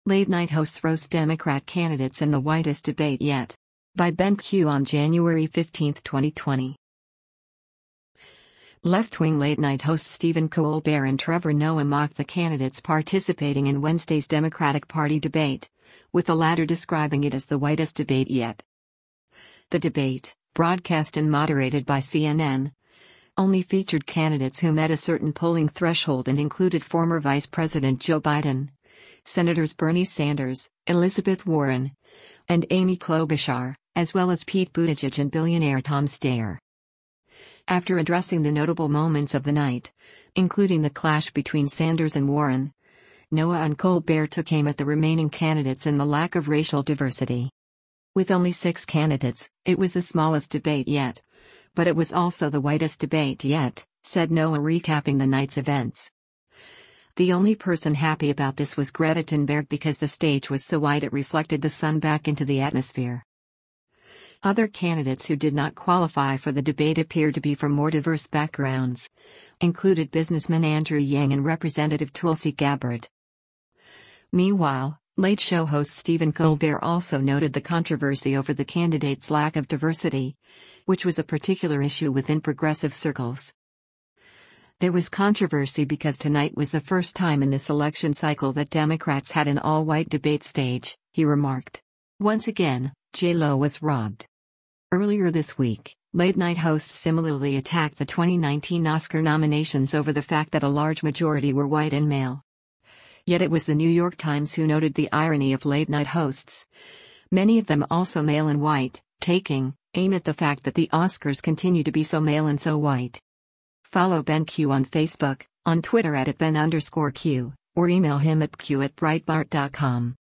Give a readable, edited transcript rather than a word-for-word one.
Late Night Hosts Roast Democrat Candidates in the Whitest Debate Yet. By Ben Q on January 15, 2020. Left-wing late-night hosts Stephen Colbert and Trevor Noah mocked the candidates participating in Wednesday's Democratic Party debate, with the latter describing it as the whitest debate yet. The debate, broadcast and moderated by CNN, only featured candidates who met a certain polling threshold and included former Vice President Joe Biden, Senators Bernie Sanders, Elizabeth Warren, and Amy Klobuchar, as well as Pete Buttigieg and billionaire Tom Steyer. After addressing the notable moments of the night, including the clash between Sanders and Warren, Noah and Colbert took aim at the remaining candidates and the lack of racial diversity. With only 6 candidates, it was the smallest debate yet, but it was also the whitest debate yet, said Noah, recapping the night's events. The only person happy about this was Greta Thunberg because the stage was so white it reflected the sun back into the atmosphere. Other candidates who did not qualify for the debate appeared to be from more diverse backgrounds, included businessman Andrew Yang and Representative Tulsi Gabbard. Meanwhile, Late Show host Stephen Colbert also noted the controversy over the candidates' lack of diversity, which was a particular issue within progressive circles. There was controversy because tonight was the first time in this election cycle that Democrats had an all-white debate stage, he remarked. Once again, J-Lo was robbed. Earlier this week, late-night hosts similarly attacked the 2019 Oscar nominations over the fact that a large majority were white and male. Yet it was the New York Times who noted the irony of late-night hosts, many of them also male and white, taking aim at the fact that the Oscars continue to be so male and so white. Follow Ben Q on Facebook, on Twitter @Ben_Q, or email him at q@breitbart.com.